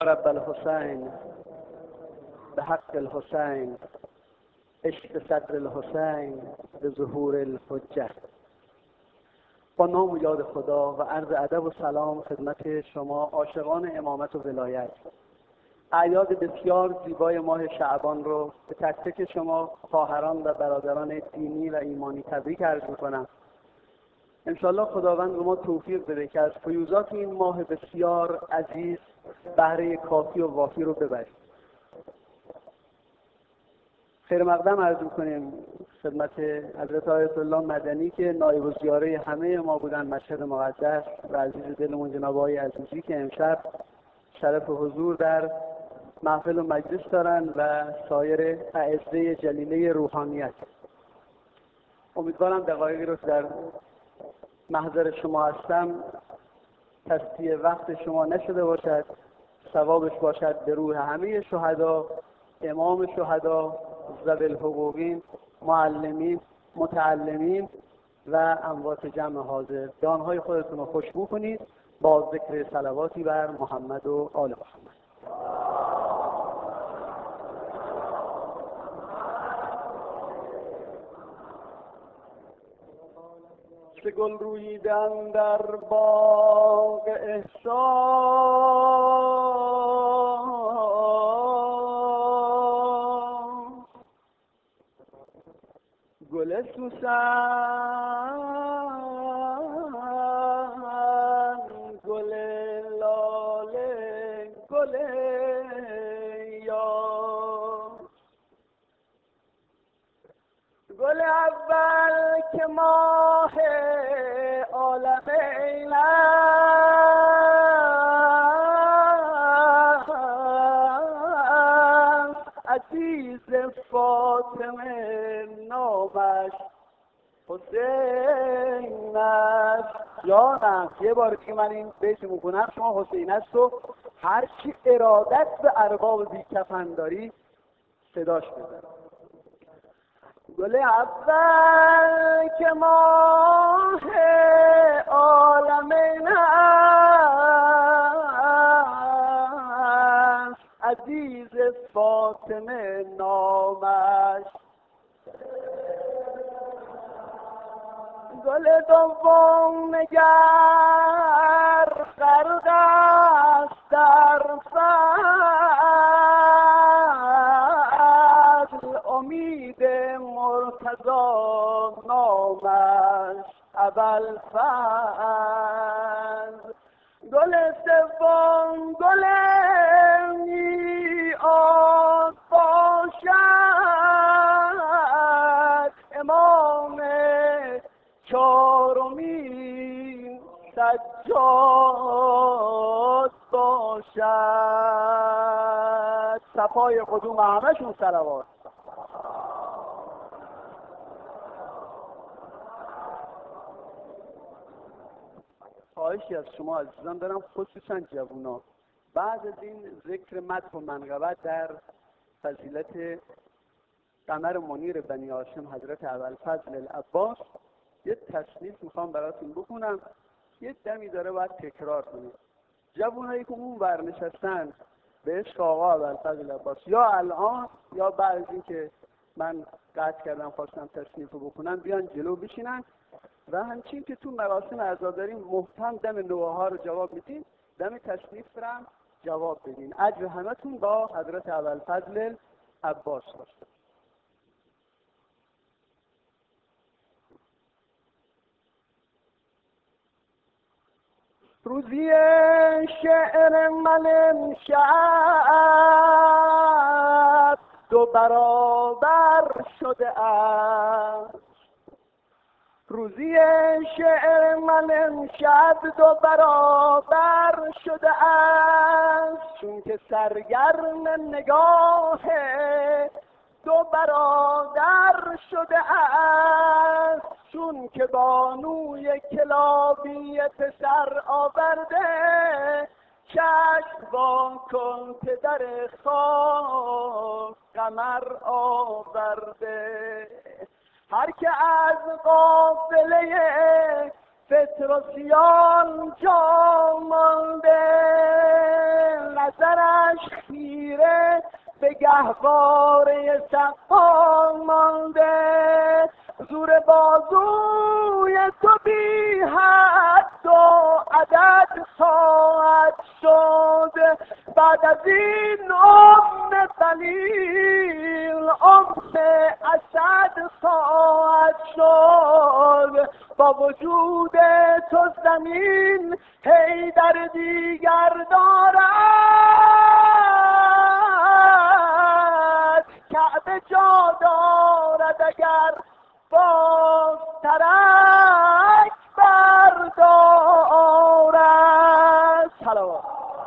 رب الحسین به حق الحسین عشق صدر الحسین به ظهور الحجه. با نام و یاد خدا و عرض ادب و سلام خدمت شما عاشقان امامت و ولایت. اعیاد بسیار زیبای ماه شعبان رو به تک تک شما خواهران و برادران دینی و ایمانی تبریک عرض میکنم. انشالله خداوند به ما توفیق بده که از فیوزات این ماه بسیار عزیز بهره کافی و وافی رو ببریم. خیر مقدم عرض میکنیم خدمت حضرت آیت الله مدنی که نایب الزیاره همه ما بودن مشهد مقدس و عزیز دلمون جناب آقای عزیزی که امشب شرف حضور در محفل و مجلس دارن و سایر اعزه جلیله روحانیت. امیدوارم دقایقی رو در محضر شما هستم تسطیه وقت شما نشده باشد، ثوابش باشد به روح همه شهدا، امام شهدا، ذوی الحقوقین، معلمین، متعلمین و اموات جمع حاضر. جانهای خودتون رو خوشبو کنید با ذکر صلواتی بر محمد و آل محمد. چه گل روییدن در باغ احسان، گل سوسن، گل لاله، گل یار. گل اول که ماه عالم این است، عزیز فاطمه نامش حسین است. جانم یه بار که من این بیت میکنم شما حسین است و هر کی ارادت به ارباب بی کفن داری صداش بزن. گل اول که ماه عالم این است، عزیز فاطمه نامش. گل دوم نگر غرق است در فضل، امید مرتضی نامش ابوالفضل. گل سوم گل میعاد باشد، امام چهارمین سجاد باشد. صفای قدوم همشون صلوات. خواهشی از شما عزیزان دارم، خصوصا جوونا، بعد از این ذکر مدح و منقبت در فضیلت قمر منیر بنی هاشم حضرت ابوالفضل العباس یه تصنیف میخوام براتون بخونم. یه دمی داره باید تکرار کنید. جوانایی که اون ورنشستن به عشق آقا ابوالفضل العباس، یا الان یا بعد از این که من قطع کردم خواستم تصنیف رو بخونم، بیان جلو بشینن و همچین که تو مراسم عزاداری محکم دم نوه ها رو جواب میدین، دم تصنیف برم جواب بدین. اجر همتون با حضرت ابوالفضل العباس باشه. روزی شعر من امشب دو برابر شده است. روزی شعر من امشب دو برابر شده است، چون که سرگرم نگاه دو برادر شده است. چون که بانوی کلابی پسر آورده، چشم وا کن پدر خاک قمر آورده. هر که از قافله فطرسیان جا مانده، نظرش خیره به گهواره سقا مانده. زور بازوی تو بی حد و عدد ساعت شد، بعد از این خلیل اسد ساعت شد. با وجود تو زمین هی در دیگر دارد، کعبه جا دارد اگر باز ترک بردارد. صلوات.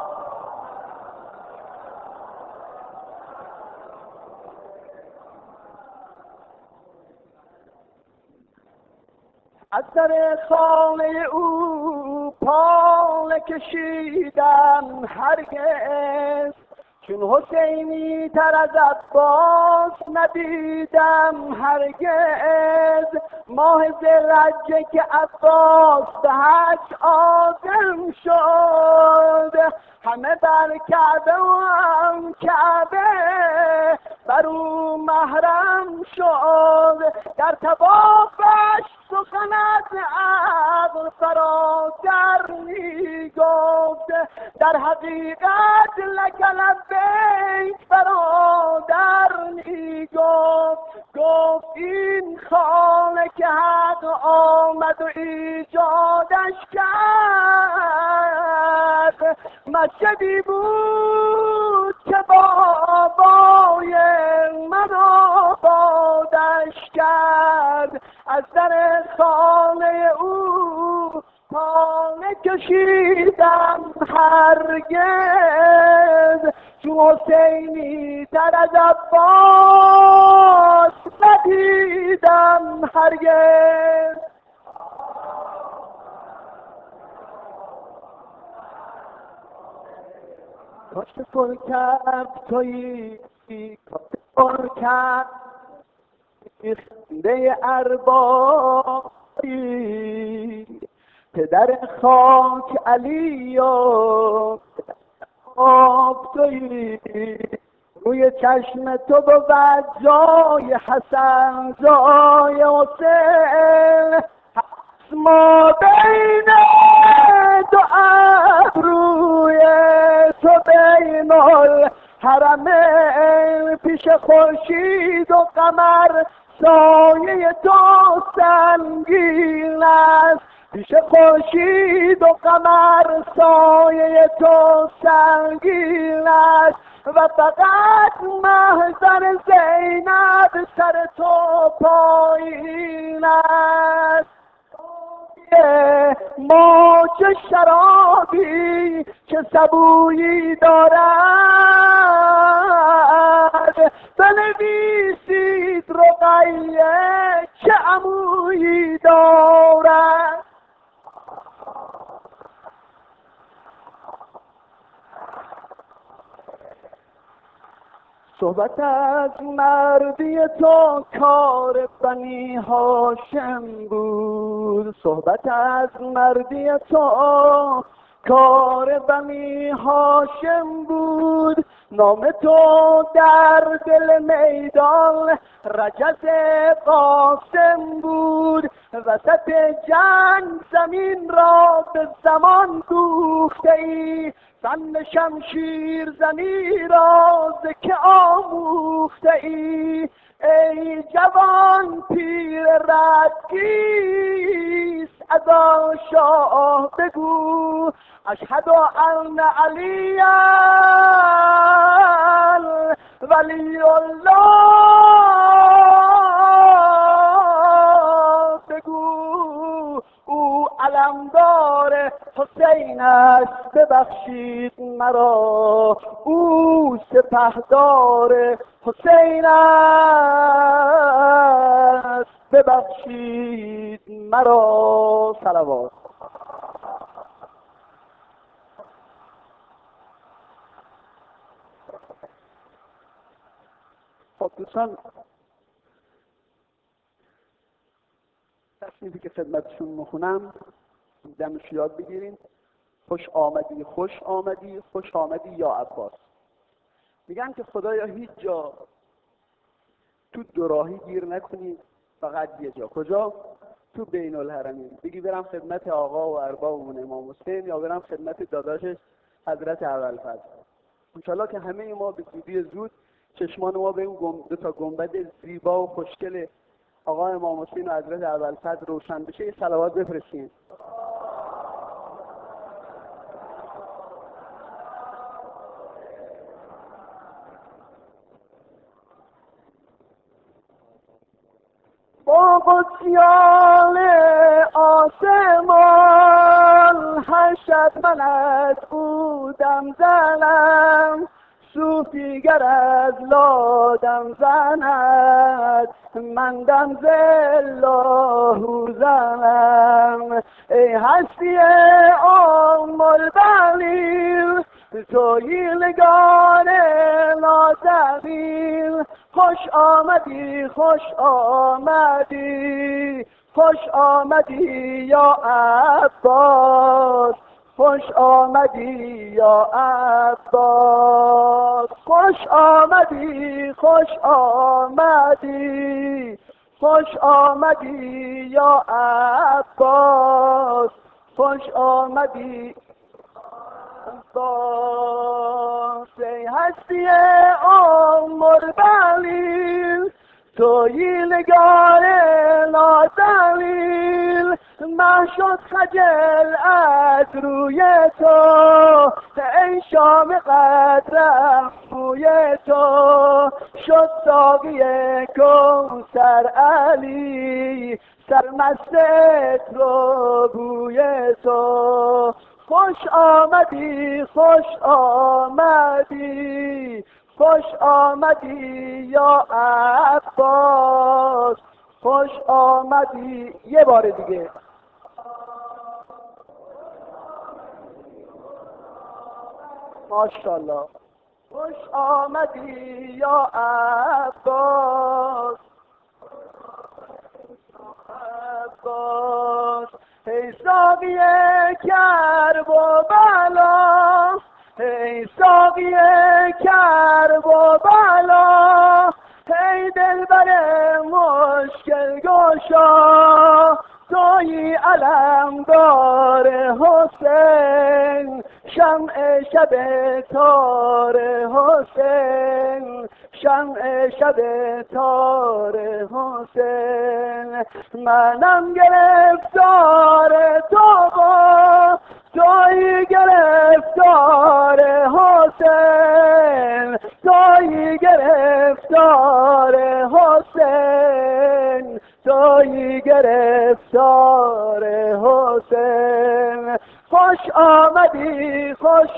از در خانه او پا نکشیدم هرگز، چون حسینی تر از عباس ندیدم هرگز. ماه ذوالحجه که عباس به حج عازم شد، همه بر کعبه و هم کعبه بر او محرم شد. در طوافش سخن از عقل فراتر می گفت، در حقیقت لک لبیک برادر می گفت این خانه که حق آمد و ایجادش کرد، مسجدی بود که بابای من آبادش کرد. از در خانه او پا نکشیدم هرگز، چون حسینی تر از عباس ندیدم هرگز. کاشت پر کرد تویی، کاشت پر کرد خنده اربابی، پدر خاک علی و آب تویی. روی چشم تو بود جای حسن جای حسین، ما بین دو ابروی تو بین الحرمین، پیش خورشید و قمر سایه تو سنگین است، پیش خورشید و قمر سایه تو سنگین است. و فقط محضر زینب سر تو پایین است. موج شرابی که سبویی دارد، بنویسید رقیه چه عمویی دارد. صحبت از مردی تو کار بنی هاشم بود، صحبت از مردی تو کار بنی هاشم بود. نام تو در دل میدان رجز قاسم بود، وسط جنگ زمین را به زمان دوخته ای، فن شمشیر زنی را ز که آموخته ای. ای جوان پیر ردگیس از آن شاه بگو، اشهد ان علی ولی الله بگو. او علمدار حسین است ببخشید مرا، او سپهدار حسین است ببخشید مرا. صلوات. خب دوستان، تصنیفی که خدمتشون میخونم دمش یاد بگیرین. خوش آمدی خوش آمدی خوش آمدی یا عباس. میگن که خدایا هیچ جا تو دوراهی گیر نکنید، فقط یه جا. کجا؟ تو بین الحرمین. بگی برم خدمت آقا و اربابمون امام حسین یا برم خدمت داداشش حضرت ابوالفضل. انشالله که همه ما به زودی زود چشمان ما به اون دو تا گنبد زیبا و خوشگل آقا امام حسین و حضرت ابوالفضل روشن بشه. یه صلوات بفرستین. با قدسیان آسمان هشت من از بودم زنم، صوفیگر از لادم زند من دم زلاه زنم. ای هستی ام البنین تویلگان نازنین، خوش آمدی خوش آمدی خوش آمدی یا عباس، خوش آمدی یا عباس، خوش آمدی خوش آمدی خوش آمدی یا عباس، خوش آمدی عباس. ای هستی ام البنین تویلگان نازنین، من شد خجل از روی تو ای شام قدرم بوی تو، شد ساقی کوثر علی سرمست رو بوی تو. خوش آمدی خوش آمدی خوش آمدی یا عباس، خوش آمدی. یه بار دیگه. ماشاءالله. خوش آمدی یا عباس عباس. ای ساقی کرب و بلا، ای ساقی کرب و بلا، ای دلبر مشکل گشا، تویی علمدار حسین، شمع شب تار حسین، شمع شب تار حسین. منم گرفتار تو با تویی گرفتار حسین، تویی گرفتار حسین، تویی گرفتار حسین. خوش آمدی خوش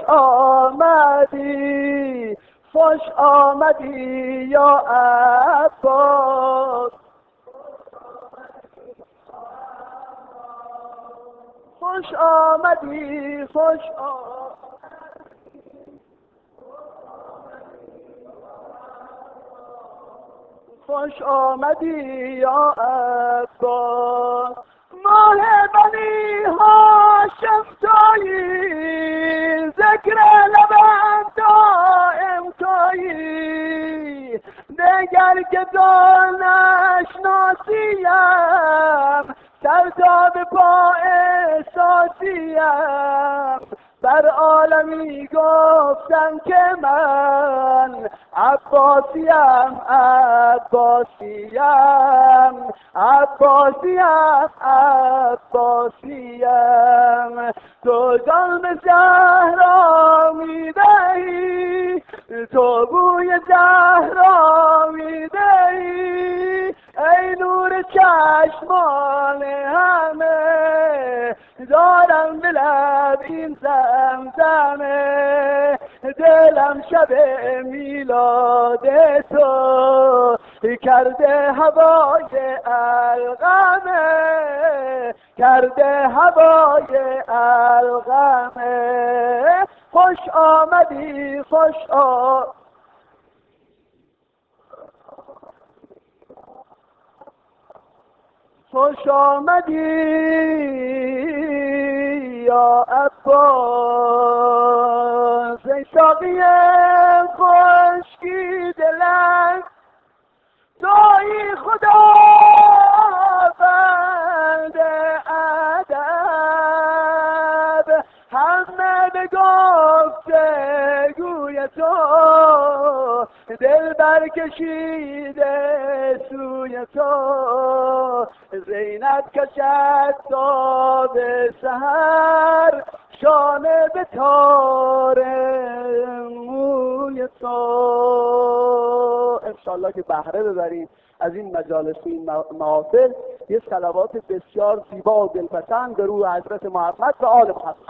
آمدی خوش آمدی یا عباس، خوش آمدی خوش خوش آمدی یا عباس. ماه بنی هاشم تویی، ذکر لبم دائم تویی، دگر که دانش ناسیم سر تا به پا احساسیم، بر عالمی گفتم که من عباسیم عباسیم عباسیم عباسیم. تو جان به زهرا میدهی، تو بوی زهرا میدهی، ای نور چشمان همه دارم به لب این زمزمه، دلم شب میلاد تو کرده هوای القمه، کرده هوای القمه. خوش آمدی خوش خوش آمدی یا عباس ای ساقی خشکی دلم تویی خدا بند ادب همه به گفتگوی تو دل برکشیده سوی تو زینب کشد تا به سحر شانه به تار موی تو. انشالله که بهره ببریم از این مجالس، این محافل. یه صلوات بسیار زیبا و دلپسند به روح حضرت محمد و آل محمد.